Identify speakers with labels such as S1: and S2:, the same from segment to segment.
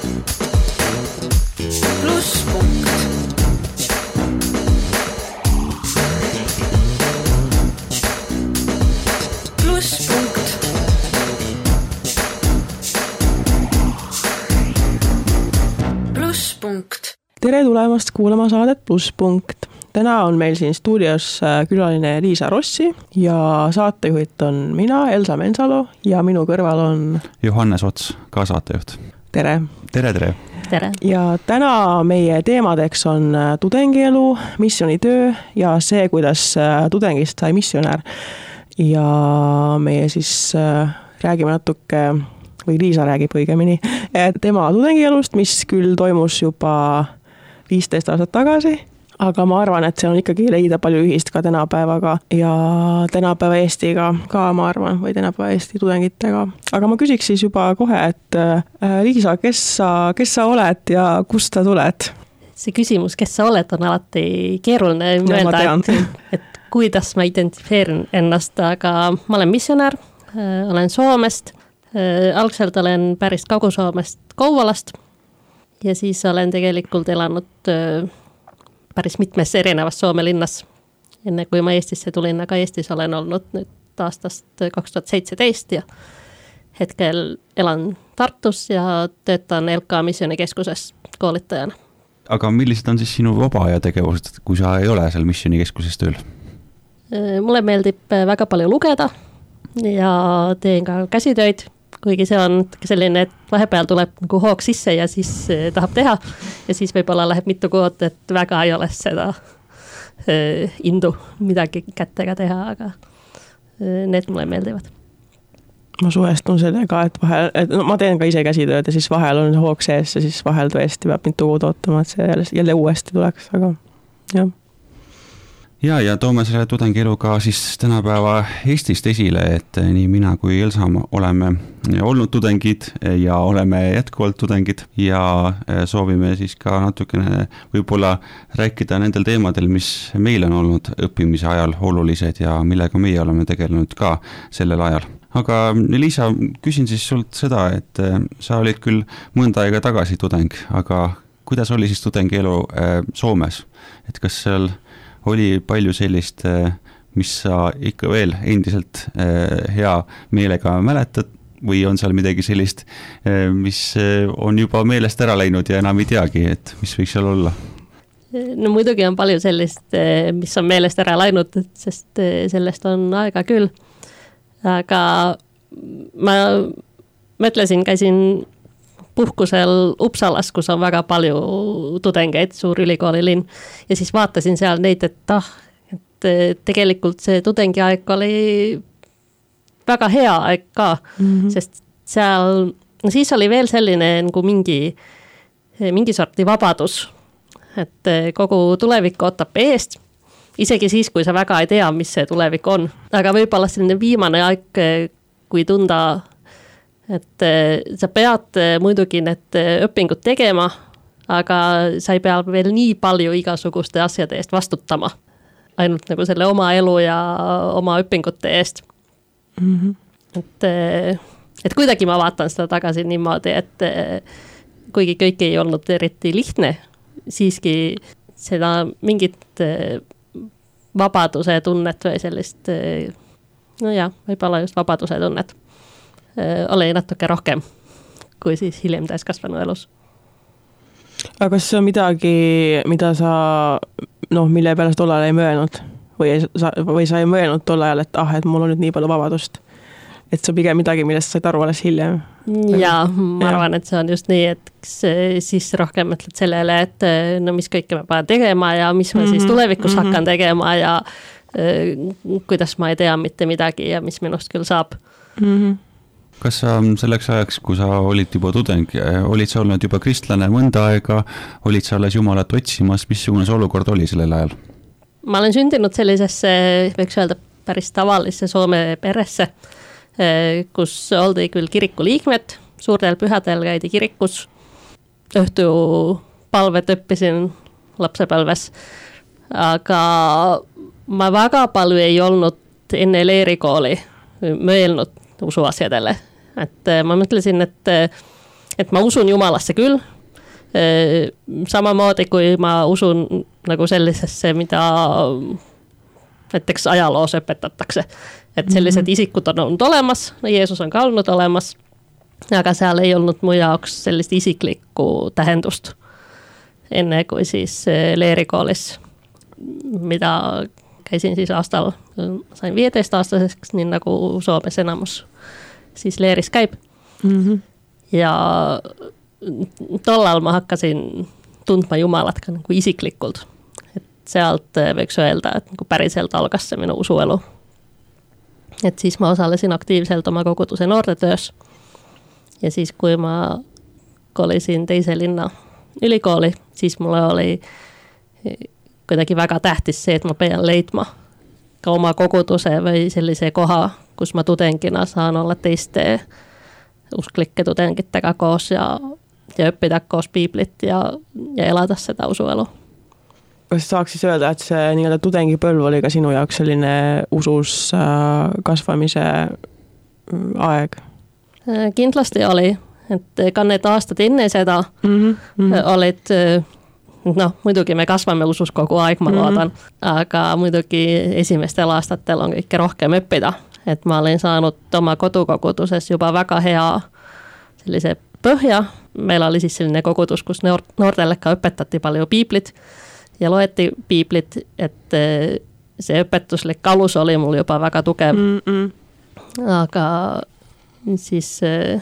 S1: Plusspunkt. Plusspunkt. Plusspunkt.
S2: Tere tulemast kuulama saadet Plusspunkt. Täna on meil siin stuudios külaline Liisa Rossi ja saatejuhit on mina, Elsa Mensalu, ja minu kõrval on
S3: Johannes Ots, ka saatejuht.
S2: Tere.
S3: Tere.
S2: Ja täna meie teemadeks on tudengielu, missionitöö ja see, kuidas tudengist sai missionär. Ja meie siis räägime natuke, või Liisa räägib õigemini, tema tudengielust, mis küll toimus juba 15 aastat tagasi, aga ma arvan, et see on ikkagi leida palju ühist ka tänapäevaga ja tänapäeva Eestiga ka, ma arvan, või tänapäeva Eesti tudengitega. Aga ma küsiks siis juba kohe, et Liisa, kes sa oled ja kust sa tuled?
S4: See küsimus, kes sa oled, on alati keeruline mõelda, et kuidas ma identifeerin ennast, aga ma olen missionär, olen Soomest, algselt olen päris Kagu-Soomest Kouvolast ja siis olen tegelikult elanud päris mitmes erinevas Soome linnas, enne kui ma Eestisse tulin, aga Eestis olen olnud nüüd aastast 2017 ja hetkel elan Tartus ja töötan LK missioonikeskuses koolitajana.
S3: Aga millised on siis sinu vaba aja tegevused, kui sa ei ole seal missioonikeskuses tööl?
S4: Mulle meeldib väga palju lugeda ja teen ka käsitöid, kuigi see on selline, et vahepeal tuleb nagu hoog sisse ja siis tahab teha ja siis võib-olla läheb mitu kuud, et väga ei ole seda indu midagi kättega teha, aga need mulle meeldivad.
S2: Ma suhestun sellega, et ma teen ka ise käsitööd ja siis vahel on hoog sees ja siis vahel tõesti peab mitu kuud ootama, et see jälle uuesti tuleks, aga jah.
S3: Ja toome selle tudengieluga siis tänapäeva Eestist esile, et nii mina kui Elsa oleme olnud tudengid ja oleme jätkuvalt tudengid ja soovime siis ka natukene võib-olla rääkida nendel teemadel, mis meil on olnud õppimise ajal olulised ja millega meie oleme tegelenud ka sellel ajal. Aga Liisa, küsin siis sult seda, et sa olid küll mõnda aega tagasi tudeng, aga kuidas oli siis tudengielu Soomes? Et kas seal oli palju sellist, mis sa ikka veel endiselt hea meelega mäletad või on seal midagi sellist, mis on juba meelest ära läinud ja enam ei teagi, et mis võiks seal olla?
S4: No muidugi on palju sellist, mis on meelest ära läinud, sest sellest on aega küll. Aga ma mõtlesin, käisin puhkusel Uppsalas, kus on väga palju tudengeid, suur ülikoolilinn ja siis vaatasin seal neid, et tegelikult see tudengiaeg oli väga hea aeg ka, sest seal, no siis oli veel selline nagu mingi sorti vabadus, et kogu tulevik ootab eest, isegi siis, kui sa väga ei tea, mis see tulevik on, aga võib-olla selline viimane aeg, kui tunda, et sa pead muidugi need õpingud tegema, aga sa ei pea veel nii palju igasuguste asjade eest vastutama. Ainult nagu selle oma elu ja oma õpingute eest. Et kuidagi ma vaatan seda tagasi niimoodi, et kuigi kõik ei olnud eriti lihtne, siiski seda mingit vabaduse tunnet või sellist, võib-olla just vabaduse tunnet oli natuke rohkem kui siis hiljem täiskasvanu elus.
S2: Aga kas see on midagi, mida sa, mille peale sa tol ajal ei möönud? Või sa ei möönud tol ajal, et mul on nüüd nii palju vabadust? Et see on pigem midagi, millest sa said aru alles hiljem?
S4: Jaa, ma arvan, et see on just nii, et siis rohkem mõtled sellele, et mis kõike ma pean tegema ja mis ma siis tulevikus hakkan tegema ja kuidas ma ei tea mitte midagi ja mis minust küll saab.
S3: Kas sa selleks ajaks, kui sa olid juba tudeng, olid sa olnud juba kristlane mõnda aega, olid sa alles Jumalat otsimas, missugune see olukord oli sellel ajal?
S4: Ma olen sündinud sellisesse, võiks öelda, päris tavalisse Soome peresse, kus oldi küll kiriku liikmed, suurtel pühadel käidi kirikus, õhtu palvet õppisin lapsepõlves, aga ma väga palju ei olnud enne leerikooli mõelnud usuasjadele. Et ma mõtlesin, et et ma usun Jumalasse küll, samamoodi kui ma usun nagu sellisesse, mida näiteks ajaloos õpetatakse. Et sellised isikud on olnud olemas, Jeesus on ka olnud olemas, aga seal ei olnud mu jaoks sellist isiklikku tähendust. Enne kui siis leerikoolis, mida käisin siis aastal, sain 15-aastaseks, nii nagu Soomes enamus siis leeris käib. Ja tollal ma hakkasin tundma Jumalat ka nagu isiklikult. Et sealt võiks öelda, et nagu päriselt algas see minu usuelu. Et siis ma osalesin aktiivselt oma koguduse noortetöös. Ja siis kui ma kolisin teise linna ülikooli, siis mulle oli kuidagi väga tähtis see, et ma pean leidma ka oma koguduse või sellise koha, kus ma tudengina saan olla teiste usklike tudengitega koos ja õppida koos piiblit ja elada seda usuelu.
S2: Kas saaks siis öelda, et see nii-öelda tudengipõlv oli ka sinu jaoks selline usus kasvamise aeg?
S4: Kindlasti oli, et ka need aastad enne seda olid, muidugi me kasvame usus kogu aeg, ma loodan, aga muidugi esimestel aastatel on kõike rohkem õppida, et ma olen saanud oma kodukoguduses juba väga hea sellise põhja. Meil oli siis selline kogudus, kus noortele ka õpetati palju piiblit ja loeti piiblit, et see õpetuslik alus oli mul juba väga tugev. Aga siis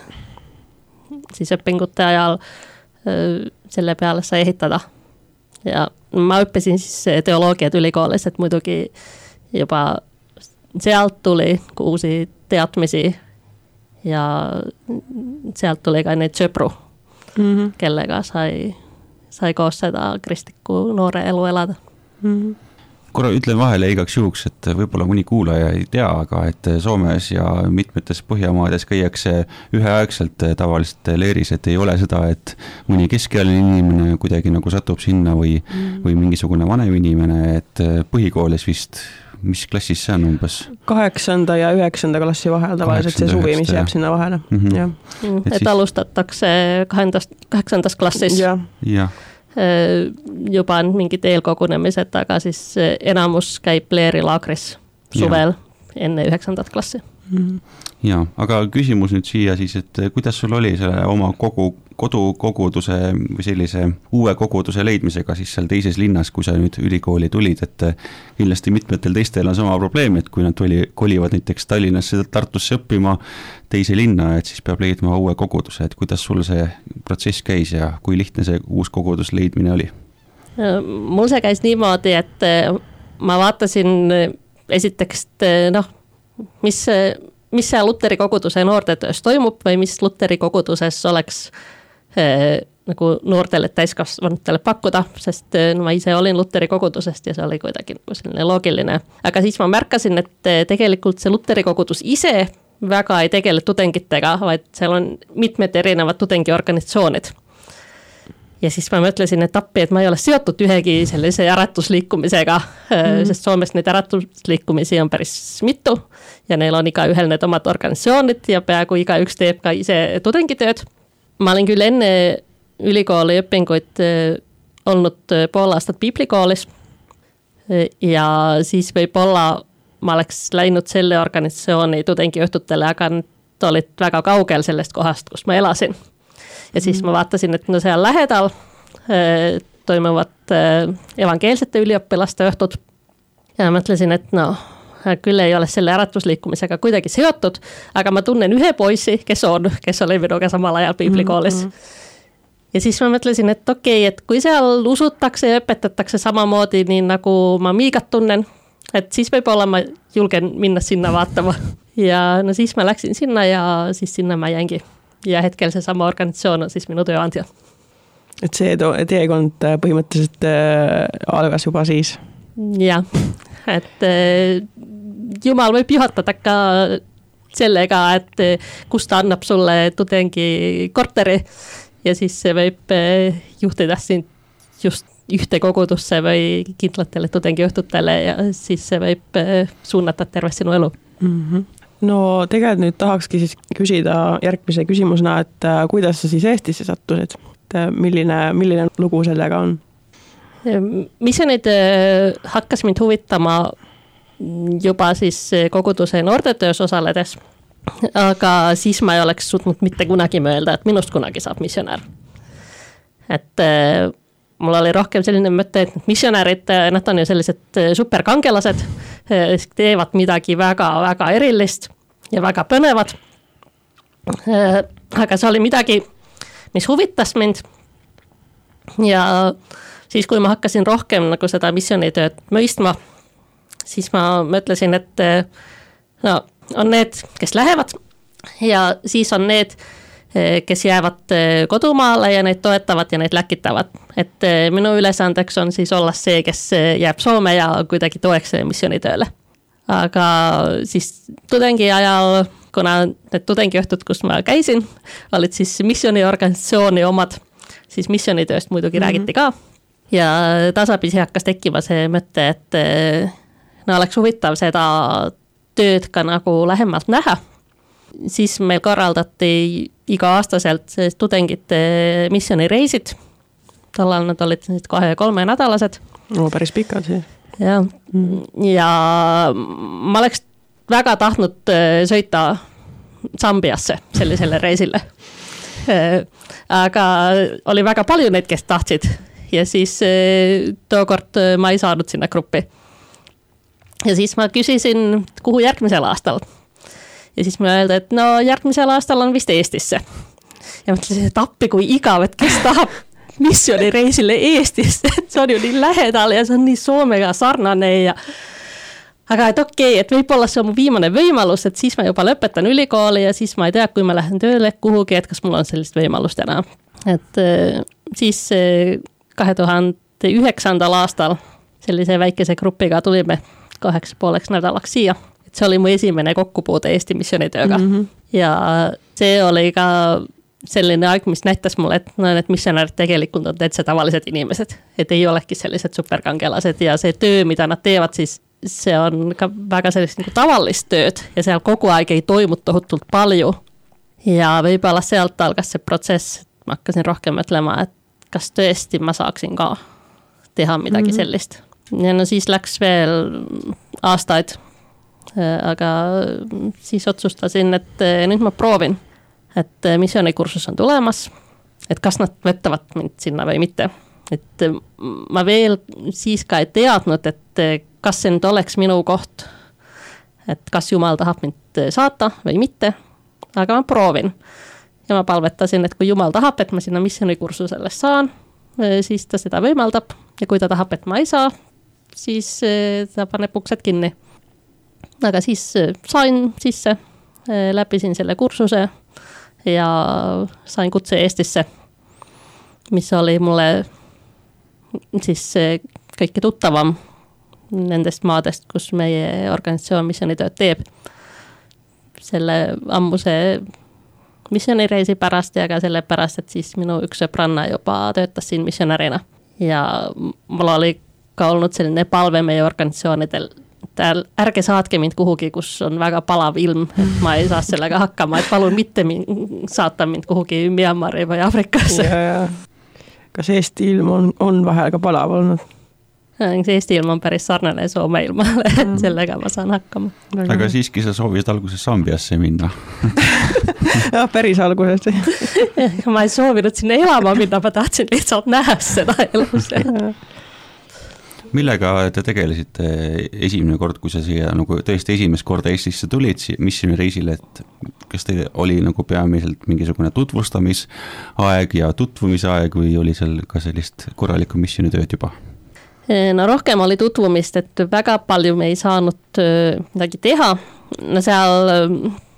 S4: õpingute ajal selle peale sai ehitada. Ja ma õppisin siis teoloogiat ülikoolis, et muidugi juba sealt tuli uusi teadmisi ja sealt tuli ka neid sõpru, kellega sai koos seda kristlikku noore elu elada.
S3: Korra ütlen vahele igaks juhuks, et võib-olla mõni kuulaja ei tea, aga et Soomes ja mitmetes Põhjamaades käiakse üheaegselt tavaliselt leeris, et ei ole seda, et mõni keskealine inimene kuidagi nagu satub sinna või mingisugune vanem inimene, et põhikoolis vist, mis klassis see on umbes? 8.
S2: ja 9. klassi vahel tavaliselt see suvi, mis jääb sinna vahele.
S4: Et alustatakse 8. klassis.
S3: Jah.
S4: Juba on mingid eelkogunemised, aga siis enamus käib leerilaagris suvel enne 9. klassi.
S3: Ja, aga küsimus nüüd siia siis, et kuidas sul oli selle oma kodukoguduse või sellise uue koguduse leidmisega siis seal teises linnas, kui sa nüüd ülikooli tulid, et kindlasti mitmetel teistel on sama probleem, et kui nad kolivad näiteks Tallinnasse, Tartusse õppima teise linna, et siis peab leidma uue koguduse, et kuidas sul see protsess käis ja kui lihtne see uus kogudus leidmine oli?
S4: Mul see käis niimoodi, et ma vaatasin esiteks, mis seal Luteri koguduse noortetöös toimub või mis Luteri koguduses oleks nagu noortele täiskasvanutele pakkuda, sest ma ise olin Luteri kogudusest ja see oli kuidagi nagu selline loogiline. Aga siis ma märkasin, et tegelikult see Luteri kogudus ise väga ei tegele tudengitega, vaid seal on mitmed erinevad tudengiorganisatsioonid. Ja siis ma mõtlesin, et appi, et ma ei ole seotud ühegi sellise äratusliikumisega, sest Soomes neid äratusliikumisi on päris mitu ja neil on igaühel need omad organisatsioonid ja peaaegu igaüks teeb ka ise tudengitööd. Ma olin küll enne ülikooli õpinguid olnud pool aastat piiblikoolis ja siis võib-olla ma oleks läinud selle organisatsiooni tudengiõhtutele, aga nad olid väga kaugel sellest kohast, kus ma elasin. Ja siis ma vaatasin, et seal lähedal toimuvad evangeelsete üliõpilaste õhtud ja mõtlesin, et küll ei ole selle äratusliikumisega kuidagi seotud, aga ma tunnen ühe poisi, kes oli minuga samal ajal piiblikoolis. Ja siis ma mõtlesin, et okei, et kui seal usutakse ja õpetatakse samamoodi nii nagu ma Miigat tunnen, et siis võib-olla ma julgen minna sinna vaatama. Ja siis ma läksin sinna ja siis sinna ma jäängi. Ja hetkel see sama organisatsioon on siis minu tööandja.
S2: Et see teekond põhimõtteliselt algas juba siis?
S4: Jah, et Jumal võib juhatada ka sellega, et kus ta annab sulle tudengi korteri ja siis see võib juhtida sind just ühte kogudusse või kindlatele tudengiõhtutele ja siis see võib suunata terve sinu elu.
S2: no tegelikult nüüd tahakski siis küsida järgmise küsimusena, et kuidas sa siis Eestisse sattusid? Milline lugu sellega on?
S4: Missionid hakkas mind huvitama juba siis koguduse noortetöös osaledes, aga siis ma ei oleks suutnud mitte kunagi mõelda, et minust kunagi saab missionär. Et mul oli rohkem selline mõte, et missionärid, nad on ju sellised superkangelased, teevad midagi väga-väga erilist ja väga põnevad. Aga see oli midagi, mis huvitas mind. Ja siis, kui ma hakkasin rohkem nagu seda missionitööd mõistma, siis ma mõtlesin, et no, on need, kes lähevad ja siis on need, kes jäävad kodumaale ja neid toetavad ja neid läkitavad. Et minu ülesandeks on siis olla see, kes jääb Soome ja kuidagi toeks missionitööle. Aga siis tudengi ajal, kuna need tudengiõhtud, kus ma käisin, olid siis missioniorganisatsiooni omad, siis missionitööst muidugi räägiti ka. Ja tasapisi hakkas tekkima see mõte, et no oleks huvitav seda tööd ka nagu lähemalt näha. Siis meil korraldati iga-aastaselt tudengite missionireisid. Tollal nad olid 2-3 nädalased.
S2: No päris pikad siis.
S4: Ja ma oleks väga tahtnud sõita Zambiasse sellisele reisile. Aga oli väga palju neid, kes tahtsid. Ja siis tookord ma ei saanud sinna gruppi. Ja siis ma küsisin, kuhu järgmisel aastal. Ja siis ma öelda, et no järgmisel aastal on vist Eestisse. Ja mõtlesin, et appi kui igav, et kes tahab missionireisile Eestisse, et see on ju nii lähedal ja see on nii Soomega sarnane. Ja... Aga et okei, et võib-olla see on mu viimane võimalus, et siis ma juba lõpetan ülikooli ja siis ma ei tea, kui ma lähen tööle kuhugi, et kas mul on sellist võimalust enam. Et siis 2009. aastal sellise väikese grupiga tulime 8,5 nädalaks siia. Et see oli mu esimene kokkupuude Eesti missionitööga. Ja see oli ka selline aeg, mis näitas mulle, et need missionärid tegelikult on täitsa tavalised inimesed. Et ei olegi sellised superkangelased ja see töö, mida nad teevad, siis see on ka väga sellist nagu tavalist tööd ja seal kogu aeg ei toimu tohutult palju. Ja võib-olla sealt algas see protsess, et ma hakkasin rohkem mõtlema, et kas tõesti ma saaksin ka teha midagi sellist. Ja no siis läks veel aastaid. Aga siis otsustasin, et nüüd ma proovin, et missionikursus on tulemas, et kas nad võtavad mind sinna või mitte. Et ma veel siis ka ei teadnud, et kas see nüüd oleks minu koht, et kas Jumal tahab mind saata või mitte, aga ma proovin. Ja ma palvetasin, et kui Jumal tahab, et ma sinna missionikursusele saan, siis ta seda võimaldab ja kui ta tahab, et ma ei saa, siis ta paneb uksed kinni. Aga siis sain sisse, läbisin selle kursuse ja sain kutse Eestisse, mis oli mulle siis kõike tuttavam nendest maadest, kus meie organisatsioon missionitööd teeb. Selle ammuse missionireisi pärast ja ka selle pärast, et siis minu üks sõbranna juba töötas siin missionärina. Ja mul oli ka olnud selline palve meie organisatsioonidel, ärge saatke mind kuhugi, kus on väga palav ilm, et ma ei saa sellega hakkama, et palun mitte saata mind kuhugi Myanmari või Afrikasse.
S2: Kas Eesti ilm on vahel ka palav olnud?
S4: Eesti ilm on päris sarnane Soome ilmale, et sellega ma saan hakkama.
S3: Aga siiski sa soovisid alguses Zambiasse minna.
S2: Ja, päris alguses.
S4: Ma ei soovinud sinna elama minna, ma tahtsin lihtsalt näha seda elus.
S3: Millega te tegelesite esimene kord, kui sa siia nagu tõesti esimest korda Eestisse tulid missionireisile, et kas teil oli nagu peamiselt mingisugune tutvustamisaeg ja tutvumisaeg või oli seal ka sellist korralikku missionitööd juba?
S4: No rohkem oli tutvumist, et väga palju me ei saanud midagi teha. No seal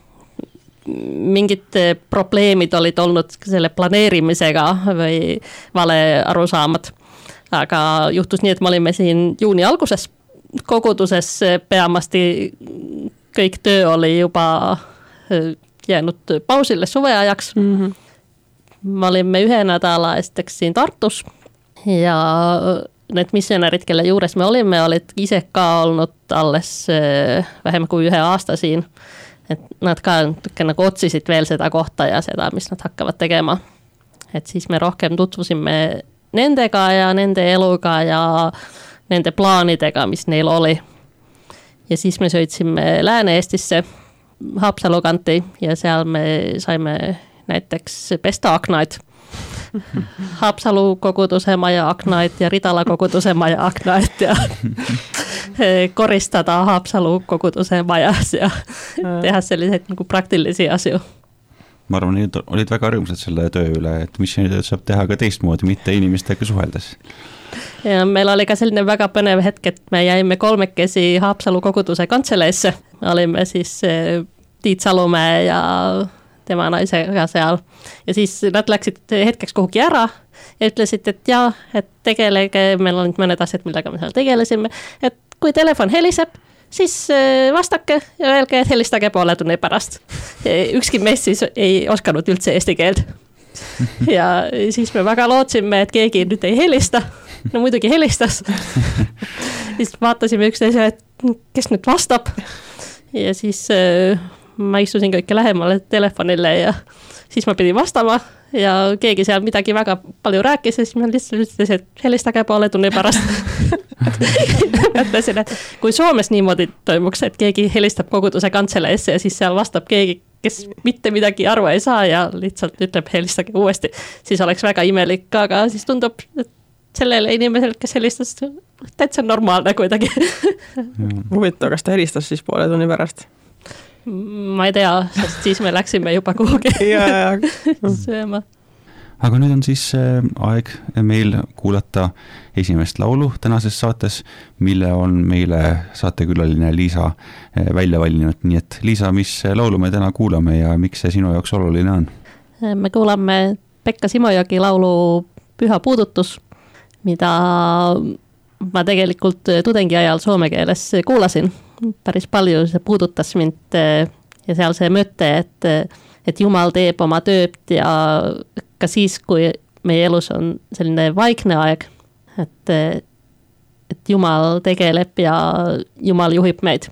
S4: mingid probleemid olid olnud selle planeerimisega või vale arusaamad. Aga juhtus nii, et me olime siin juuni alguses koguduses peamasti kõik töö oli juba jäänud pausile suveajaks. Me olime 1 nädala esiteks siin Tartus ja need missionärid, kelle juures me olime, olid ise ka olnud alles vähem kui 1 aasta siin. et nad ka natuke nagu otsisid veel seda kohta ja seda, mis nad hakkavad tegema. Et siis me rohkem tutvusime nendega ja nende eluga ja nende plaanidega, mis neil oli. Ja siis me sõitsime Lääne-Eestisse Haapsalu kanti ja seal me saime näiteks pesta aknaid. Haapsalu koguduse maja aknaid ja Ridala koguduse maja aknaid ja koristada Haapsalu koguduse majas ja teha selliseid nagu praktilisi asju.
S3: Ma arvan, need olid väga rõõmsad selle töö üle, et missioonitööd saab teha ka teistmoodi, mitte inimestega suheldes.
S4: Ja meil oli ka selline väga põnev hetk, et me jäime 3 Haapsalu koguduse kantseleisse. Me olime siis Tiit Salumäe ja tema naisega seal. Ja siis nad läksid hetkeks kuhugi ära ja ütlesid, et jaa, et tegelege, meil on mõned asjad, millega me seal tegelesime, et kui telefon heliseb, siis vastake ja öelge, et helistage poole tunni pärast. Ükski mees siis ei osanud üldse eesti keelt. Ja siis me väga lootsime, et keegi nüüd ei helista. No muidugi helistas. Siis vaatasime üksteise, et kes nüüd vastab. Ja siis ma istusin kõike lähemale telefonile ja siis ma pidin vastama ja keegi seal midagi väga palju rääkis ja siis ma lihtsalt ütlesin, et helistage poole tunni pärast. Mõtlesin, et kui Soomes niimoodi toimuks, et keegi helistab koguduse kantseleisse ja siis seal vastab keegi, kes mitte midagi aru ei saa ja lihtsalt ütleb helistage uuesti, siis oleks väga imelik, aga siis tundub, et sellele inimesel, kes helistas, täitsa normaalne kuidagi.
S2: Huvitav, kas ta helistas siis poole tunni pärast?
S4: Ma ei tea, sest siis me läksime juba kuhugi sööma.
S3: Aga nüüd on siis aeg meil kuulata esimest laulu tänases saates, mille on meile saatekülaline Liisa välja valinud. Nii et Liisa, mis laulu me täna kuulame ja miks see sinu jaoks oluline on?
S4: Me kuulame Pekka Simojoki laulu Püha puudutus, mida ma tegelikult tudengi ajal soome keeles kuulasin. Päris palju see puudutas mind ja seal see mõte, et Jumal teeb oma tööd ja ka siis, kui meie elus on selline vaikne aeg, et Jumal tegeleb ja Jumal juhib meid.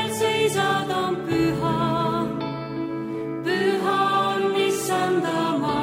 S1: Püha on issanda maa.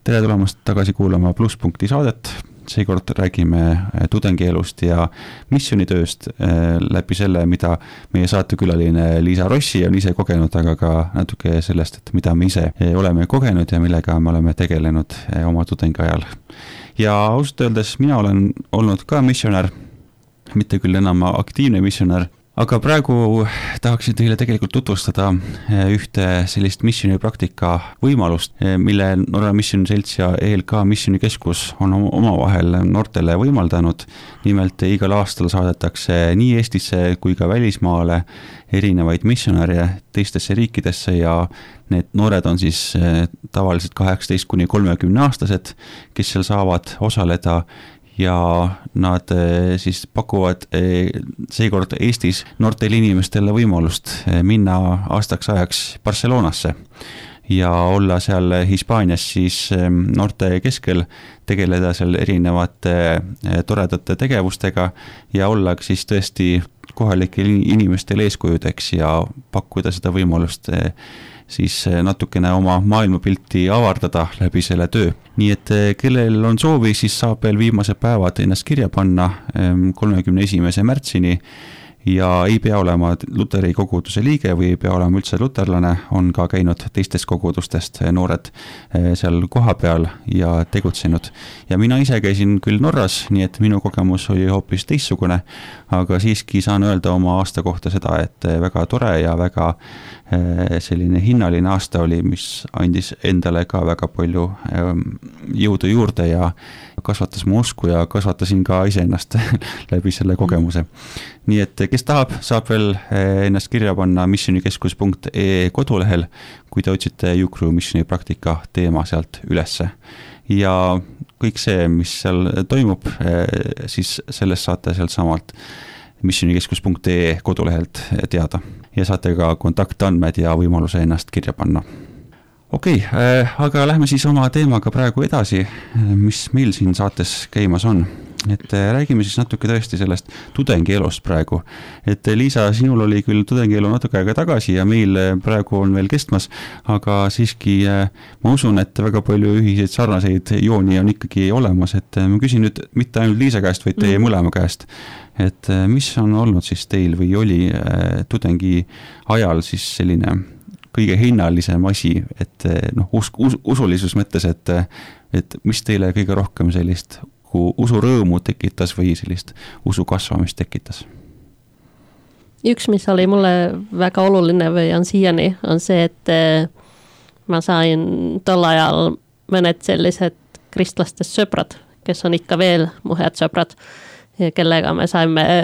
S3: tere tulemast tagasi kuulama Plusspunkti saadet. Seekord räägime tudengielust ja missionitööst läbi selle, mida meie saatekülaline Liisa Rossi on ise kogenud, aga ka natuke sellest, et mida me ise oleme kogenud ja millega me oleme tegelenud oma tudengi ajal. Ja ausalt öeldes mina olen olnud ka missionär, mitte küll enam aktiivne missionär, aga praegu tahaksin teile tegelikult tutvustada ühte sellist missioni praktika võimalust, mille Norra Missioni Selts ja ELK missionikeskus on omavahel noortele võimaldanud. Nimelt igal aastal saadetakse nii Eestisse kui ka välismaale erinevaid missionäre teistesse riikidesse ja need noored on siis tavaliselt 18–30 aastased, kes seal saavad osaleda ja nad siis pakuvad seekord Eestis noortele inimestele võimalust minna aastaks ajaks Barcelonasse ja olla seal Hispaanias siis noorte keskel, tegeleda seal erinevate toredate tegevustega ja olla siis tõesti kohalikele inimestele eeskujudeks ja pakkuda seda võimalust siis natukene oma maailmapilti avardada läbi selle töö. Nii et kellel on soovi, siis saab veel viimased päevad ennast kirja panna 31. märtsini ja ei pea olema Luteri koguduse liige või ei pea olema üldse luterlane, on ka käinud teistest kogudustest noored seal koha peal ja tegutsenud. Ja mina ise käisin küll Norras, nii et minu kogemus oli hoopis teistsugune, aga siiski saan öelda oma aasta kohta seda, et väga tore ja väga selline hinnaline aasta oli, mis andis endale ka väga palju jõudu juurde ja kasvatas mu usku ja kasvatasin ka iseennast läbi selle kogemuse. Nii et kes tahab, saab veel ennast kirja panna missionikeskus.ee kodulehel, kui te otsite Juukru missioni praktika teema sealt ülesse. Ja kõik see, mis seal toimub, siis sellest saate sealt samalt missionikeskus.ee kodulehelt teada ja saate ka kontaktandmed ja võimaluse ennast kirja panna. Okei, aga lähme siis oma teemaga praegu edasi, mis meil siin saates käimas on. Et räägime siis natuke tõesti sellest tudengielust praegu. Et Liisa, sinul oli küll tudengielu natuke aega tagasi ja meil praegu on veel kestmas, aga siiski ma usun, et väga palju ühiseid sarnaseid jooni on ikkagi olemas. Et ma küsin nüüd mitte ainult Liisa käest, vaid teie mõlema käest. Et mis on olnud siis teil või oli tudengi ajal siis selline kõige hinnalisem asi, et usulisus mõttes, et mis teile kõige rohkem sellist usurõõmu tekitas või sellist usu kasvamist tekitas?
S4: Üks, mis oli mulle väga oluline või on siiani, on see, et ma sain tol ajal mõned sellised kristlastest sõbrad, kes on ikka veel mu head sõbrad, kellega me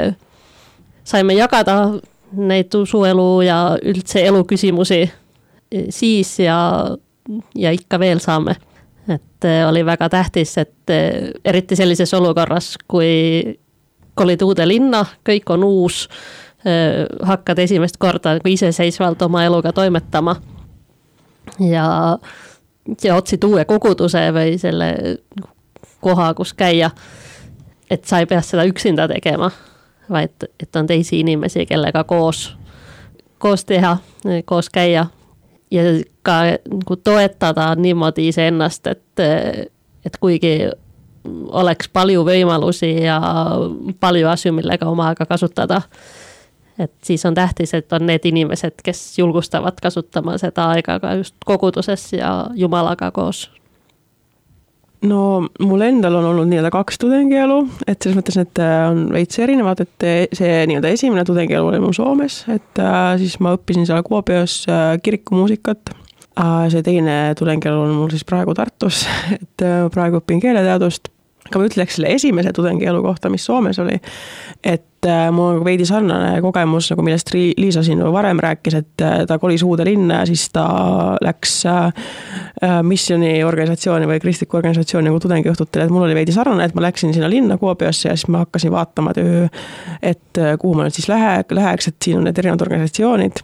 S4: saime jagada neid usuelu ja üldse elu küsimusi siis ja ikka veel saame. Et oli väga tähtis, et eriti sellises olukorras, kui kolid uude linna, kõik on uus, hakkad esimest korda iseseisvalt oma eluga toimetama ja otsid uue koguduse või selle koha, kus käia, et sa ei pea seda üksinda tegema, vaid et on teisi inimesi, kellega koos teha, koos käia ja ka toetada niimoodi iseennast, et kuigi oleks palju võimalusi ja palju asju, millega oma aega kasutada, et siis on tähtis, et on need inimesed, kes julgustavad kasutama seda aega ka just koguduses ja Jumalaga koos.
S2: No mul endal on olnud nii-öelda 2 tudengielu, et selles mõttes need on veits erinevad, et see nii-öelda esimene tudengielu oli mul Soomes, et siis ma õppisin seal Kuopioos kirikumuusikat. See teine tudengielu on mul siis praegu Tartus, et praegu õpin keeleteadust. Aga ma ütleks selle esimese tudengielu kohta, mis Soomes oli, et mul on veidi sarnane kogemus, nagu millest Liisa siin varem rääkis, et ta kolis uude linna ja siis ta läks missioniorganisatsiooni või kristliku organisatsiooni nagu tudengiõhtutele, et mul oli veidi sarnane, et ma läksin sinna linna Kuopiosse ja siis ma hakkasin vaatama et kuhu ma nüüd siis läheks, et siin on need erinevad organisatsioonid.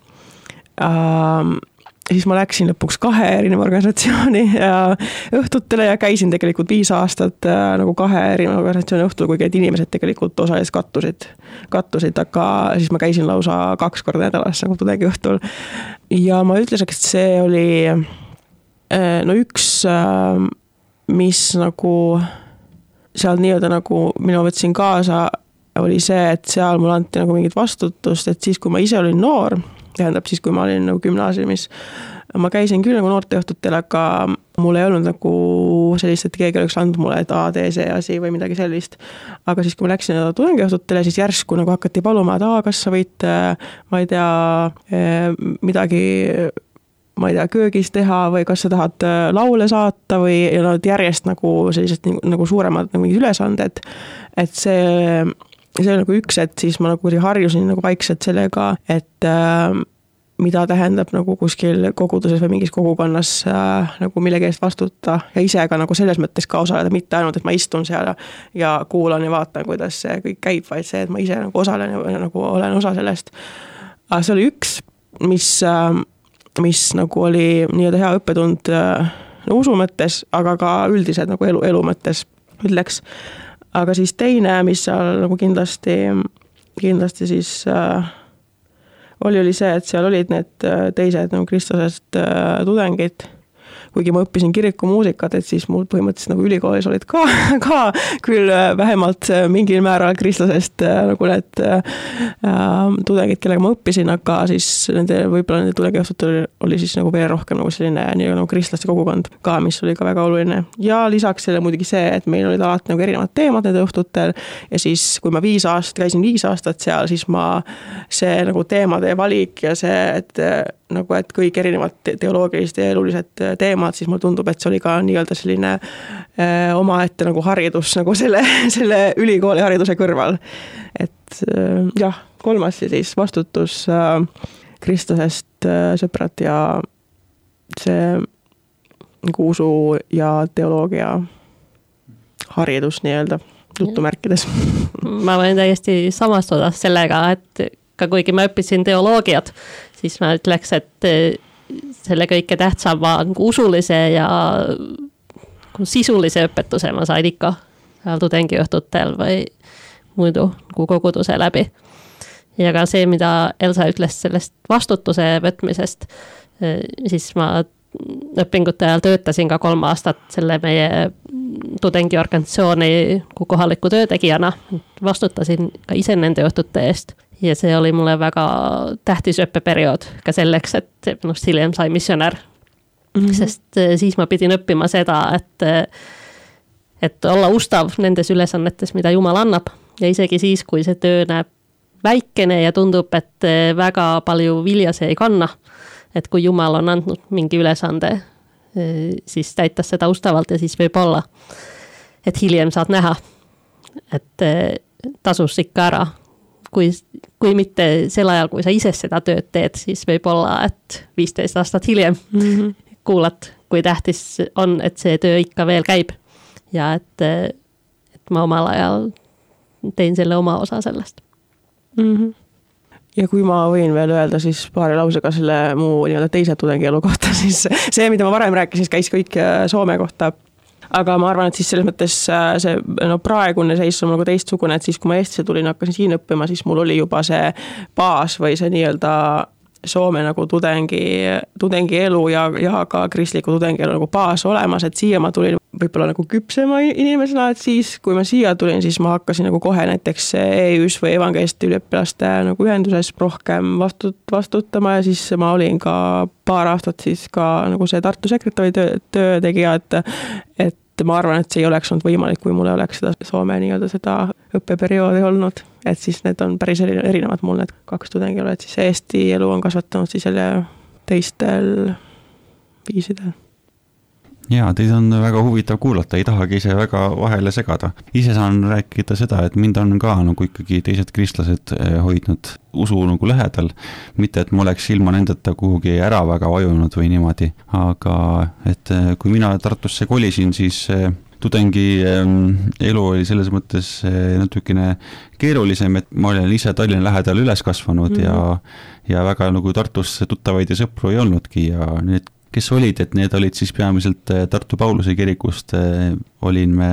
S2: Siis ma läksin lõpuks 2 erineva organisatsiooni õhtutele ja käisin tegelikult 5 aastat nagu 2 erineva organisatsiooni õhtul, kuigi et inimesed tegelikult osaliselt kattusid, aga siis ma käisin lausa 2 korda nädalas nagu tudengi õhtul. Ja ma ütles, et see oli üks mis nagu seal nii-öelda nagu mina võtsin kaasa, oli see, et seal mul anti nagu mingit vastutust, et siis, kui ma ise olin noor, tähendab siis, kui ma olin nagu gümnaasiumis, ma käisin küll nagu noorteõhtutel, aga mul ei olnud nagu sellist, et keegi oleks andnud mulle, et tee see asi või midagi sellist. Aga siis, kui ma läksin tudengiõhtutele, siis järsku nagu hakati paluma, et kas sa võid, ma ei tea, midagi, ma ei tea, köögis teha või kas sa tahad laule saata või järjest nagu sellised nagu suuremad nagu mingid ülesanded. Et see on nagu üks, et siis ma nagu harjusin nagu vaikselt sellega, et mida tähendab nagu kuskil koguduses või mingis kogukonnas nagu millegi eest vastuta ja ise ka nagu selles mõttes ka osaleda, mitte ainult, et ma istun seal ja kuulan ja vaatan, kuidas see kõik käib, vaid see, et ma ise nagu osalen ja nagu olen osa sellest. Aga see oli üks, mis nagu oli nii-öelda hea õppetund usu mõttes, aga ka üldiselt nagu elu mõttes ütleks. Aga siis teine, mis seal nagu kindlasti siis oli see, et seal olid need teised nagu kristlasest tudengid. Kuigi ma õppisin kirikumuusikat, et siis mul põhimõtteliselt nagu ülikoolis olid ka küll vähemalt mingil määral kristlasest nagu need tudengid, kellega ma õppisin, aga siis võib-olla nende tudengiõhtutel oli siis nagu veel rohkem nagu selline nagu kristlaste kogukond ka, mis oli ka väga oluline. Ja lisaks selle muidugi see, et meil olid alati nagu erinevad teemad nende õhtutel ja siis, kui ma käisin 5 aastat seal, siis see nagu teemade valik ja see, et kõik erinevad teoloogilised ja elulised teemad, siis mulle tundub, et see oli ka nii-öelda selline omaette nagu haridus nagu selle ülikooli hariduse kõrval. Et jah, 3. siis vastutus kristlasest sõbrad ja see nagu usu ja teoloogia haridus nii-öelda jutumärkides.
S4: Ma võin täiesti samastuda sellega, et ka kuigi ma õppisin teoloogiat, siis ma ütleks, et selle kõike tähtsama usulise ja sisulise õpetuse ma sain ikka tudengiõhtutel või muidu koguduse läbi. Ja ka see, mida Elsa ütles sellest vastutuse võtmisest, siis ma õpingute ajal töötasin ka 3 aastat selle meie tudengiorganisatsiooni kohaliku töötegijana. Vastutasin ka ise nende õhtute eest. Ja see oli mulle väga tähtis õppeperiood ka selleks, et hiljem sai missionär. Sest siis ma pidin õppima seda, et olla ustav nendes ülesannetes, mida Jumal annab. Ja isegi siis, kui see töö näeb väikene ja tundub, et väga palju vilja see ei kanna. Et kui Jumal on andnud mingi ülesande, siis täitas seda ustavalt ja siis võib olla, et hiljem saad näha, et tasus ikka ära. Kui mitte sel ajal, kui sa ise seda tööd teed, siis võib olla, et 15 aastat hiljem kuulad, kui tähtis on, et see töö ikka veel käib. Ja et ma omal ajal tein selle oma osa sellest.
S2: Ja kui ma võin veel öelda siis paari lausega selle muu teise tudengielu kohta, siis see, mida ma varem rääkisin, käis kõik Soome kohta. Aga ma arvan, et siis selles mõttes see praegune seis on nagu teistsugune, et siis kui ma Eestisse tulin, hakkasin siin õppima, siis mul oli juba see baas või see nii-öelda Soome nagu tudengi elu ja ka kristliku tudengi elu nagu baas olemas, et siia ma tulin võib-olla nagu küpsema inimesena, et siis kui ma siia tulin, siis ma hakkasin nagu kohe näiteks EÜS või evangeeliste üliõpilaste nagu ühenduses rohkem vastutama ja siis ma olin ka paar aastat siis ka nagu see Tartu sekretäri töö tegija, et ma arvan, et see ei oleks olnud võimalik, kui mul ei oleks seda Soome nii-öelda seda õppeperioodi olnud. Et siis need on päris erinevad mul need 2 tudengielu, et siis Eesti elu on kasvatanud siis jälle teistel viisidel.
S3: Jaa, teid on väga huvitav kuulata, ei tahagi ise väga vahele segada. Ise saan rääkida seda, et mind on ka nagu ikkagi teised kristlased hoidnud usu nagu lähedal. Mitte, et ma oleks ilma nendeta kuhugi ära väga vajunud või niimoodi. Aga et kui mina Tartusse kolisin, siis tudengi elu oli selles mõttes natukene keerulisem, et ma olen ise Tallinna lähedal üles kasvanud ja väga nagu Tartus tuttavaid ja sõpru ei olnudki ja kes olid, et need olid siis peamiselt Tartu Pauluse kirikust, olin me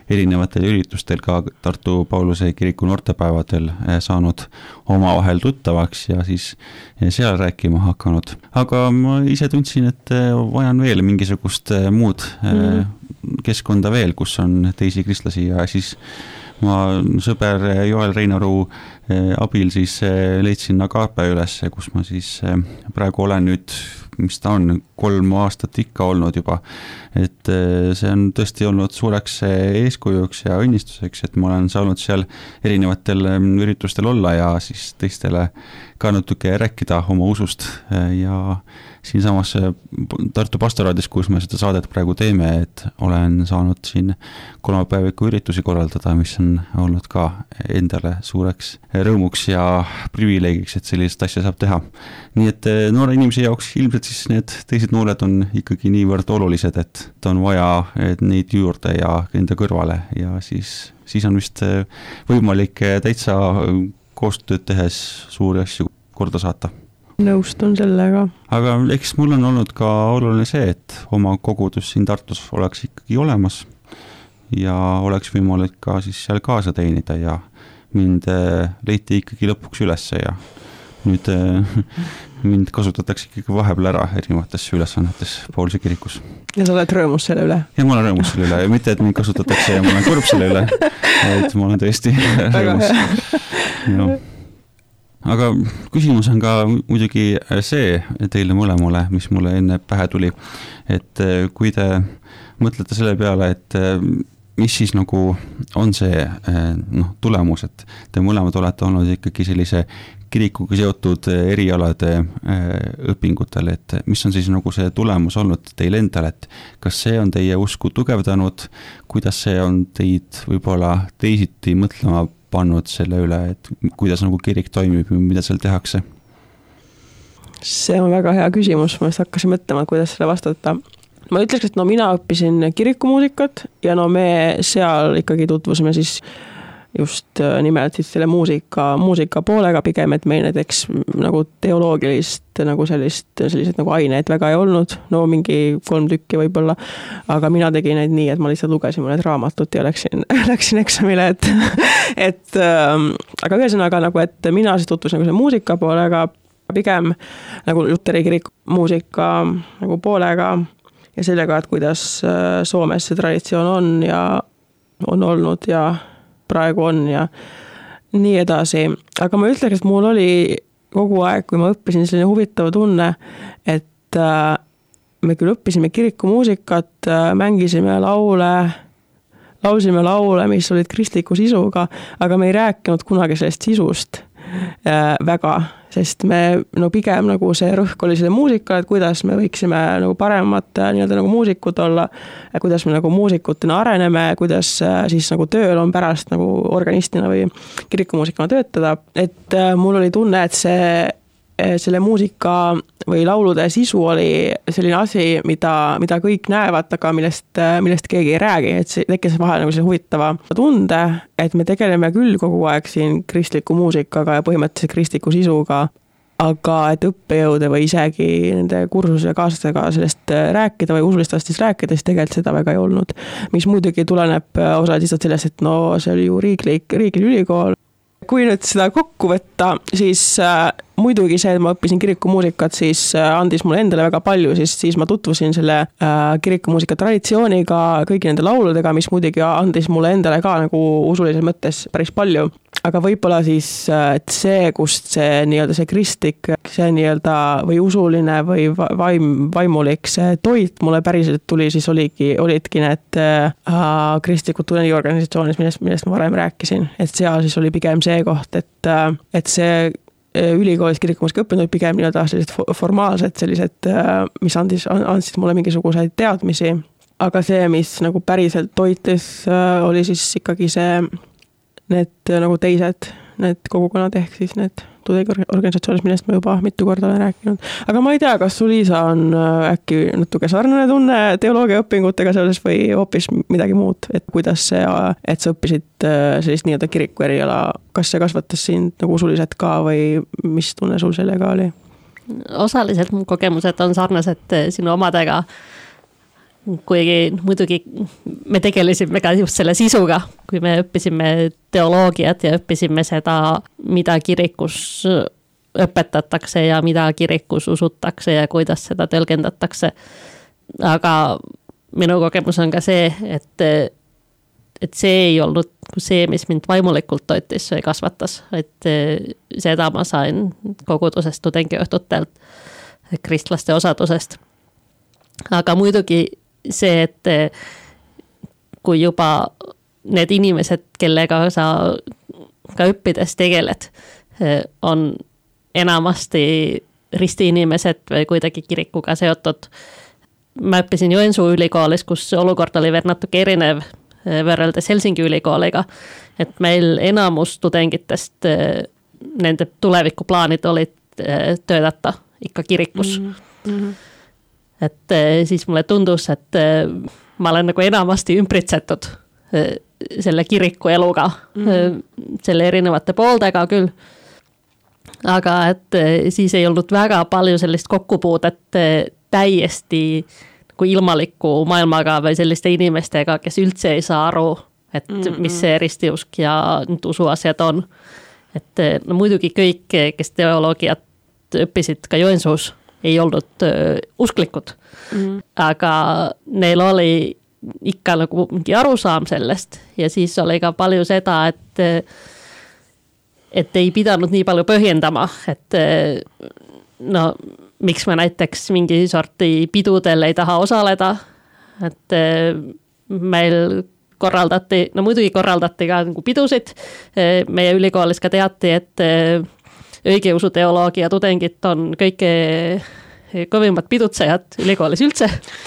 S3: erinevatel üritustel, ka Tartu Pauluse kiriku noortepäevadel saanud omavahel tuttavaks ja siis seal rääkima hakanud. Aga ma ise tundsin, et vajan veel mingisugust muud keskkonda veel, kus on teisi kristlasi ja siis ma sõber Joel Reinaru abil siis leidsin Agape üles, kus ma siis praegu olen nüüd, mis ta on, 3 aastat ikka olnud juba. Et see on tõesti olnud suureks eeskujuks ja õnnistuseks, et ma olen saanud seal erinevatel üritustel olla ja siis teistele ka natuke rääkida oma usust ja siinsamas Tartu pastoraadis, kus me seda saadet praegu teeme, et olen saanud siin kolmapäeviku üritusi korraldada, mis on olnud ka endale suureks rõõmuks ja privileegiks, et sellist asja saab teha. Nii et noore inimese jaoks ilmselt siis need teised noored on ikkagi niivõrd olulised, et on vaja neid juurde ja enda kõrvale ja siis on vist võimalik täitsa koostööd tehes suuri asju korda saata.
S2: Nõustun sellega.
S3: Aga eks mul on olnud ka oluline see, et oma kogudus siin Tartus oleks ikkagi olemas ja oleks võimalik ka siis seal kaasa teenida ja mind leiti ikkagi lõpuks ülesse ja nüüd mind kasutatakse ikkagi vahepeal ära erinevates ülesannetes Pauluse kirikus.
S2: Ja sa oled rõõmus selle üle?
S3: Ja ma olen rõõmus selle üle ja mitte, et mind kasutatakse ja ma olen kurb selle üle, et ma olen tõesti rõõmus. Aga küsimus on ka muidugi see teile mõlemale, mis mulle enne pähe tuli, et kui te mõtlete selle peale, et mis siis nagu on see tulemus, et te mõlemad olete olnud ikkagi sellise kirikuga seotud erialade õpingutel, et mis on siis nagu see tulemus olnud teil endal, et kas see on teie usku tugevdanud, kuidas see on teid võib-olla teisiti mõtlema pannud selle üle, et kuidas nagu kirik toimib ja mida seal tehakse?
S2: See on väga hea küsimus, ma hakkasin mõtlema, kuidas selle vastata. Ma ütleks, et mina õppisin kirikumuusikat ja me seal ikkagi tutvusime siis just nimelt siis selle muusika poolega pigem, et meil näiteks nagu teoloogilist nagu sellised nagu aineid väga ei olnud, mingi 3 tükki võib-olla, aga mina tegin neid nii, et ma lihtsalt lugesin mõned raamatut ja läksin eksamile, aga ühesõnaga nagu, et mina siis tutvus nagu selle muusika poolega pigem nagu Luteri kiriku muusika nagu poolega ja sellega, et kuidas Soomes see traditsioon on ja on olnud ja praegu on ja nii edasi. Aga ma ütleks, et mul oli kogu aeg, kui ma õppisin selline huvitav tunne, et me küll õppisime kirikumuusikat, mängisime laulsime laule, mis olid kristliku sisuga, aga me ei rääkinud kunagi sellest sisust väga, sest me pigem nagu see rõhk oli selle muusika, et kuidas me võiksime nagu paremad nii-öelda nagu muusikud olla, kuidas me nagu muusikutena areneme, kuidas siis nagu tööl on pärast nagu organistina või kirikumuusikana töötada, et mul oli tunne, et selle muusika või laulude sisu oli selline asi, mida kõik näevad, aga millest keegi ei räägi, et see tekkis vahel nagu see huvitava tunde, et me tegeleme küll kogu aeg siin kristliku muusikaga ja põhimõtteliselt kristliku sisuga, aga et õppejõude või isegi nende kursusele kaaslastega sellest rääkida või usulistest siis rääkida, siis tegelikult seda väga ei olnud. Mis muidugi tuleneb osaliselt lihtsalt sellest, et see oli ju riiklik ülikool. Kui nüüd seda kokku võtta, siis muidugi see, et ma õppisin kirikumuusikat, siis andis mulle endale väga palju, siis ma tutvusin selle kirikumuusika traditsiooniga, kõigi nende lauludega, mis muidugi andis mulle endale ka nagu usulises mõttes päris palju. Aga võib-olla siis, et see, kust see nii-öelda see kristlik, see nii-öelda või usuline või vaimulik, see toit mulle päriselt tuli, siis olidki need kristlikud tudengiorganisatsioonis, millest ma varem rääkisin. Et seal siis oli pigem see koht, et see ülikoolis kirikumuusika õppinud pigem nii-öelda sellised formaalsed sellised, mis andsid mulle mingisuguseid teadmisi. Aga see, mis nagu päriselt toitis, oli siis ikkagi need nagu teised, need kogukonnad ehk siis need tudengiorganisatsioonis, millest ma juba mitu korda olen rääkinud. Aga ma ei tea, kas sul, Liisa, on äkki natuke sarnane tunne teoloogia õpingutega selles või hoopis midagi muud, et kuidas et sa õppisid sellist nii-öelda kiriku eriala, kas see kasvatas sind nagu usuliselt ka või mis tunne sul sellega oli?
S4: Osaliselt mu kogemused on sarnased sinu omadega. kuigi muidugi me tegelesime ka just selle sisuga, kui me õppisime teoloogiat ja õppisime seda, mida kirikus õpetatakse ja mida kirikus usutakse ja kuidas seda tõlgendatakse. Aga minu kogemus on ka see, et see ei olnud see, mis mind vaimulikult toitis või kasvatas, et seda ma sain kogudusest tudengiõhtutelt, kristlaste osadusest. Aga muidugi see, et kui juba need inimesed, kellega sa ka õppides tegeled, on enamasti ristiinimesed või kuidagi kirikuga seotud. Ma õppisin Joensuu ülikoolis, kus olukord oli veel natuke erinev võrreldes Helsingi ülikooliga, et meil enamus tudengitest, nende tulevikuplaanid olid töötada ikka kirikus. Et siis mulle tundus, et ma olen nagu enamasti ümbritsetud selle kiriku eluga, selle erinevate pooldega küll. Aga et siis ei olnud väga palju sellist kokkupuudet täiesti nagu ilmaliku maailmaga või selliste inimestega, kes üldse ei saa aru, et mis see ristiusk ja need usuasjad on. Et no muidugi kõik, kes teoloogiat õppisid ka Joensuus, ei olnud usklikud. Aga neil oli ikka nagu mingi arusaam sellest ja siis oli ka palju seda, et ei pidanud nii palju põhjendama, et no miks me näiteks mingi sorti pidudel ei taha osaleda, et meil korraldati, no muidugi korraldati ka nagu pidusid, meie ülikoolis ka teati, et õigeusu teoloogia tudengid on kõige kõvimad pidutsejad ülikoolis üldse.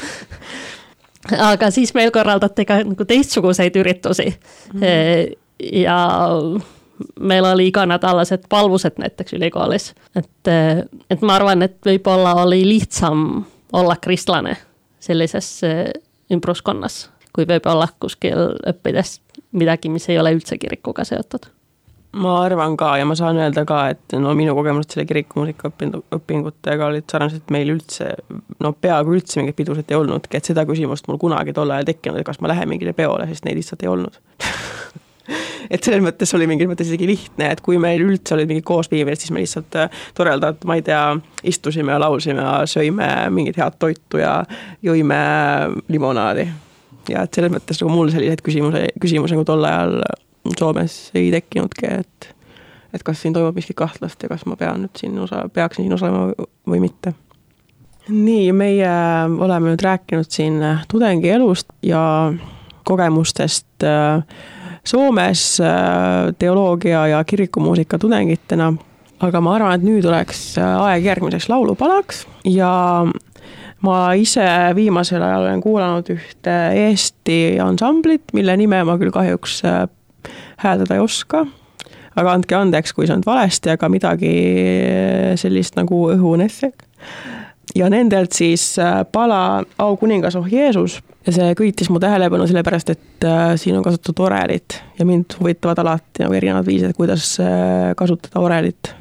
S4: Aga siis meil korraldati ka nagu teistsuguseid üritusi ja meil oli iganädalased palvused näiteks ülikoolis. Et ma arvan, et võib-olla oli lihtsam olla kristlane sellises ümbruskonnas, kui võib-olla kuskil õppides midagi, mis ei ole üldse kirikuga seotud.
S2: Ma arvan ka ja ma saan öelda ka, et no minu kogemused selle kirikumuusika õpingutega olid sarnaselt, et meil üldse, no peaaegu üldse mingit piduset ei olnudki, et seda küsimust mul kunagi tol ajal tekkinud, et kas ma lähen mingile peole, sest neid lihtsalt ei olnud. Et selles mõttes oli mingis mõttes isegi lihtne, et kui meil üldse olid mingid koospiimed, siis me lihtsalt toreldad, ma ei tea, istusime ja laulsime ja söime mingit head toitu ja jõime limonaadi. Ja et selles mõttes nagu mul sellised küsimus nagu tol ajal Soomes ei tekkinudki, et kas siin toimub miski kahtlast ja kas ma peaksin siin osalema või mitte. Nii, meie oleme nüüd rääkinud siin tudengi elust ja kogemustest Soomes teoloogia ja kirikumuusika tudengitena, aga ma arvan, et nüüd oleks aeg järgmiseks laulupalaks ja ma ise viimasel ajal olen kuulanud ühte Eesti ansamblit, mille nime ma küll kahjuks hääldada ei oska, aga andke andeks, kui see on valesti, aga midagi sellist nagu õhuneffekt. Ja nendelt siis pala Au kuningas, oh Jeesus ja see kõitis mu tähelepanu sellepärast, et siin on kasutatud orelit ja mind huvitavad alati nagu erinevad viisid, kuidas kasutada orelit.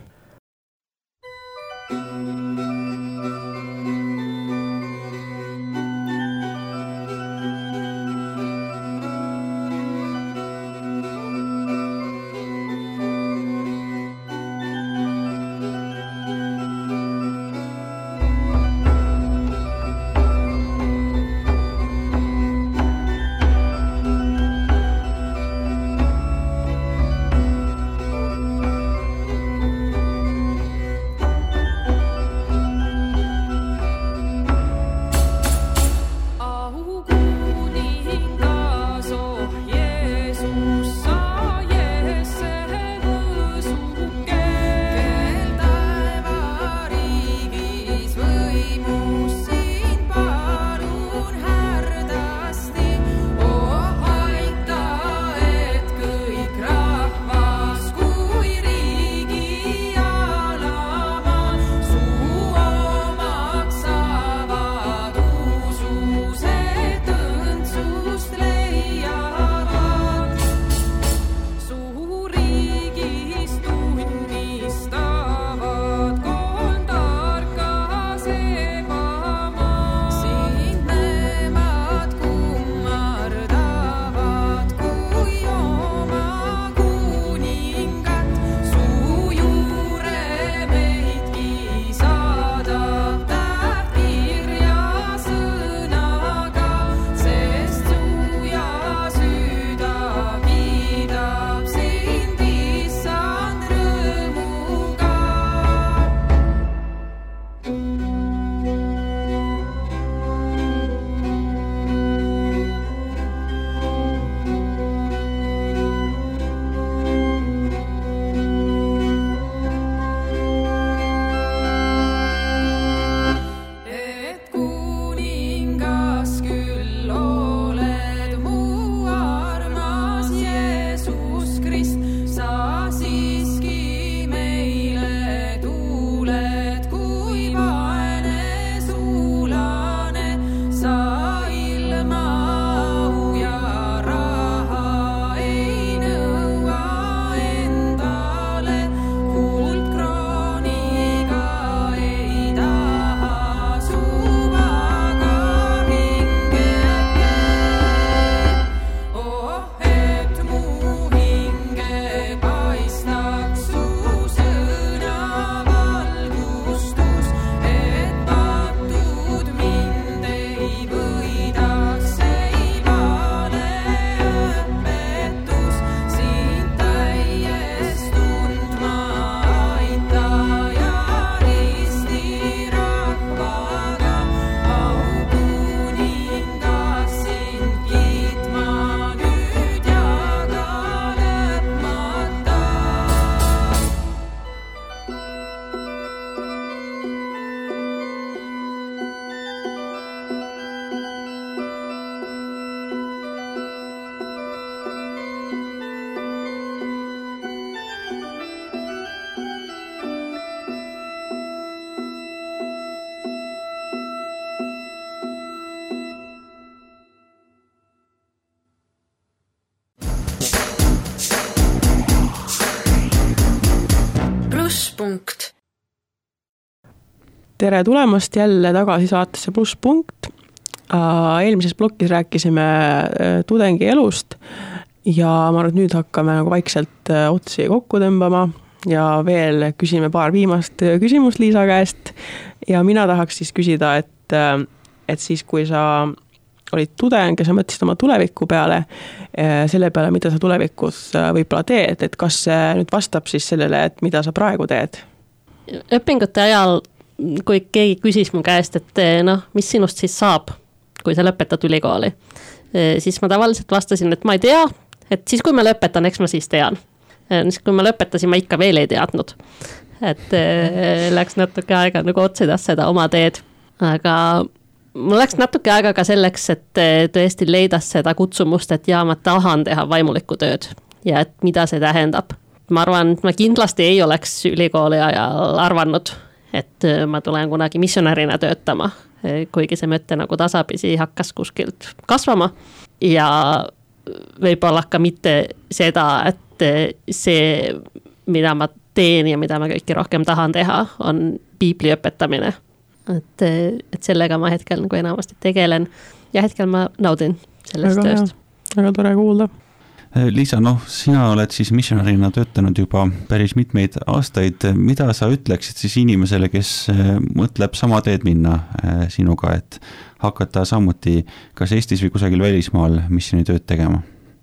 S2: tere tulemast jälle tagasi saatesse Plusspunkt. Eelmises plokis rääkisime tudengi elust ja ma arvan, et nüüd hakkame nagu vaikselt otsi kokku tõmbama ja veel küsime paar viimast küsimust Liisa käest. Ja mina tahaks siis küsida, et siis kui sa olid tudeng ja sa mõtlesid oma tuleviku peale, selle peale, mida sa tulevikus võib-olla teed, et kas see nüüd vastab siis sellele, et mida sa praegu teed?
S4: Õpingute ajal, kui keegi küsis mu käest, et mis sinust siis saab, kui sa lõpetad ülikooli, siis ma tavaliselt vastasin, et ma ei tea, et siis kui ma lõpetan, eks ma siis tean. Siis kui ma lõpetasin, ma ikka veel ei teadnud. Et läks natuke aega nagu otsides seda oma teed, aga mul läks natuke aega ka selleks, et tõesti leida seda kutsumust, et ma tahan teha vaimulikku tööd ja et mida see tähendab. Ma arvan, et ma kindlasti ei oleks ülikooli ajal arvanud, et ma tulen kunagi missionärina töötama, kuigi see mõte nagu tasapisi hakkas kuskilt kasvama ja võib-olla ka mitte seda, et see, mida ma teen ja mida ma kõike rohkem tahan teha, on piibli õpetamine. Et sellega ma hetkel nagu enamasti tegelen ja hetkel ma naudin sellest tööst.
S2: Väga tore kuulda.
S3: Liisa, sina oled siis missionärina töötanud juba päris mitmeid aastaid. Mida sa ütleksid siis inimesele, kes mõtleb sama teed minna sinuga, et hakata samuti kas Eestis või kusagil välismaal missionitööd tegema?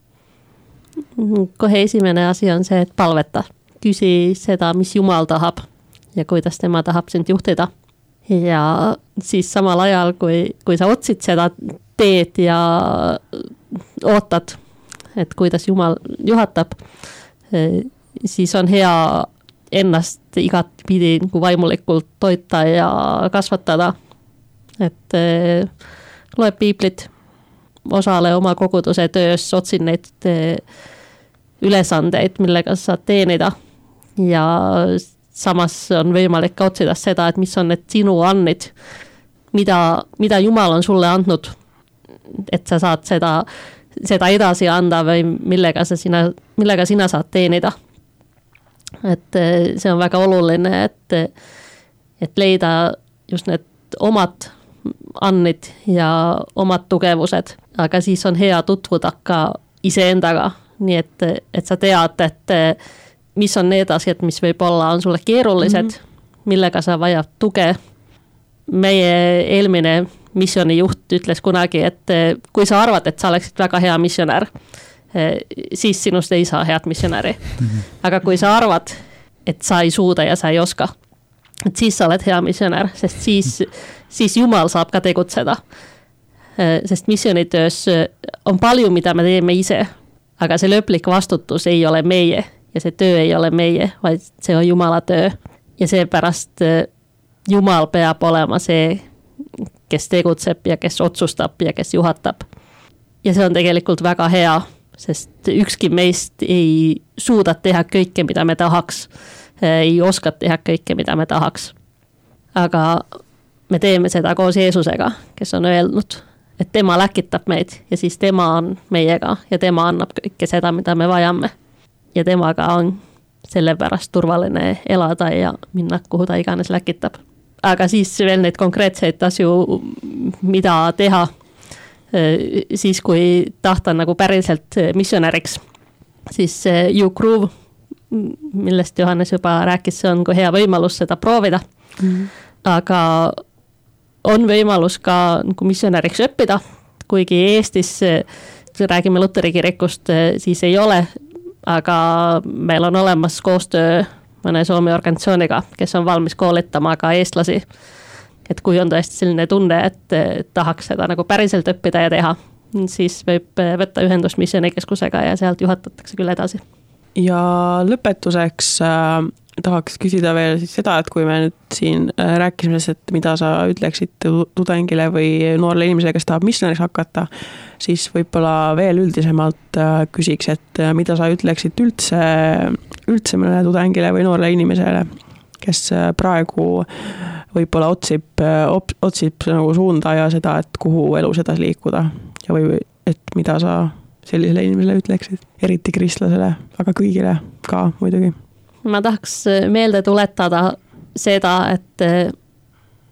S4: Kohe esimene asi on see, et palveta. Küsi seda, mis Jumal tahab ja kuidas tema tahab sind juhtida. Ja siis samal ajal, kui sa otsid seda teed ja ootad, et kuidas Jumal juhatab, siis on hea ennast igat pidi nagu vaimulikult toita ja kasvatada. Et loeb piiblit, osale oma koguduse töös, otsin neid ülesandeid, millega saad teenida ja samas on võimalik ka otsida seda, et mis on need sinu annid, mida Jumal on sulle andnud, et sa saad seda edasi anda või millega sina saad teenida. Et see on väga oluline, et leida just need omad annid ja omad tugevused, aga siis on hea tutvuda ka iseendaga, nii et sa tead, et mis on need asjad, mis võib-olla on sulle keerulised, millega sa vajad tuge. Meie eelmine missioonijuht ütles kunagi, et kui sa arvad, et sa oleksid väga hea missionär, siis sinust ei saa head missionäri. Aga kui sa arvad, et sa ei suuda ja sa ei oska, et siis sa oled hea missionär, sest siis Jumal saab ka tegutseda. Sest missionitöös on palju, mida me teeme ise, aga see lõplik vastutus ei ole meie. Ja see töö ei ole meie, vaid see on Jumala töö. Ja seepärast Jumal peab olema see, kes tegutseb ja kes otsustab ja kes juhatab. Ja see on tegelikult väga hea, sest ükski meist ei suuda teha kõike, mida me tahaks. Ei oska teha kõike, mida me tahaks. Aga me teeme seda koos Jeesusega, kes on öelnud, et tema läkitab meid ja siis tema on meiega ja tema annab kõike seda, mida me vajame. Ja temaga on sellepärast turvaline elada ja minna, kuhu ta iganes läkitab. Aga siis veel neid konkreetseid asju, mida teha, siis kui tahta nagu päriselt missionäriks, siis U-Groove, millest Johannes juba rääkis, see on kui hea võimalus seda proovida. Aga on võimalus ka nagu missionäriks õppida, kuigi Eestis räägime Luteri kirikust, siis ei ole, aga meil on olemas koostöö mõne Soome organisatsiooniga, kes on valmis koolitama ka eestlasi. Et kui on tõesti selline tunne, et tahaks seda nagu päriselt õppida ja teha, siis võib võtta ühendust missioonikeskusega ja sealt juhatatakse küll edasi.
S2: Ja lõpetuseks tahaks küsida veel siis seda, et kui me nüüd siin rääkisime, et mida sa ütleksid tudengile või noorele inimesele, kes tahab missionäriks hakata, siis võib-olla veel üldisemalt küsiks, et mida sa ütleksid üldse mõnele tudengile või noorele inimesele, kes praegu võib-olla otsib nagu suunda ja seda, et kuhu elus edasi liikuda ja või et mida sa sellisele inimesele ütleksid, eriti kristlasele, aga kõigile ka muidugi.
S4: Ma tahaks meelde tuletada seda, et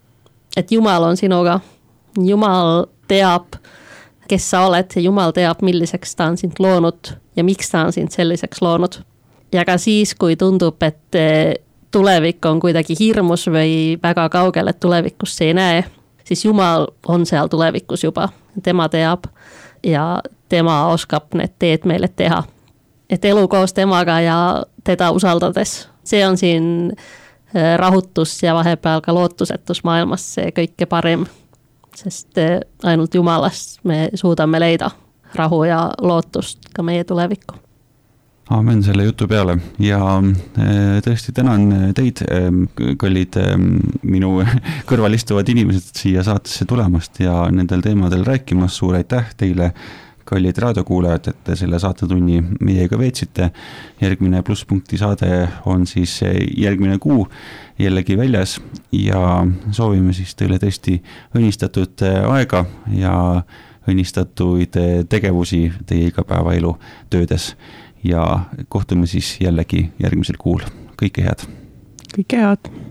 S4: et Jumal on sinuga. Jumal teab, kes sa oled ja Jumal teab, milliseks ta on sind loonud ja miks ta on sind selliseks loonud. Ja ka siis, kui tundub, et tulevik on kuidagi hirmus või väga kaugel, et tulevikus ei näe, siis Jumal on seal tulevikus juba. Tema teab ja tema oskab need teed meile teha. Et elu koos temaga ja teda usaldades. See on siin rahutus ja vahepeal ka lootusetus maailmas see kõike parim. Sest ainult Jumalast me suudame leida rahu ja lootust ka meie tulevikku.
S3: Aamen selle jutu peale ja tõesti tänan teid, kallid minu kõrval istuvad inimesed siia saatesse tulemast ja nendel teemadel rääkimas. Suur aitäh teile, kallid raadiokuulajad, et te selle saatetunni meiega veetsite. Järgmine Plusspunkti saade on siis järgmine kuu jällegi väljas ja soovime siis teile tõesti õnnistatud aega ja õnnistatuid tegevusi teie igapäevaelu töödes. Ja kohtume siis jällegi järgmisel kuul. Kõike head!
S2: Kõike head!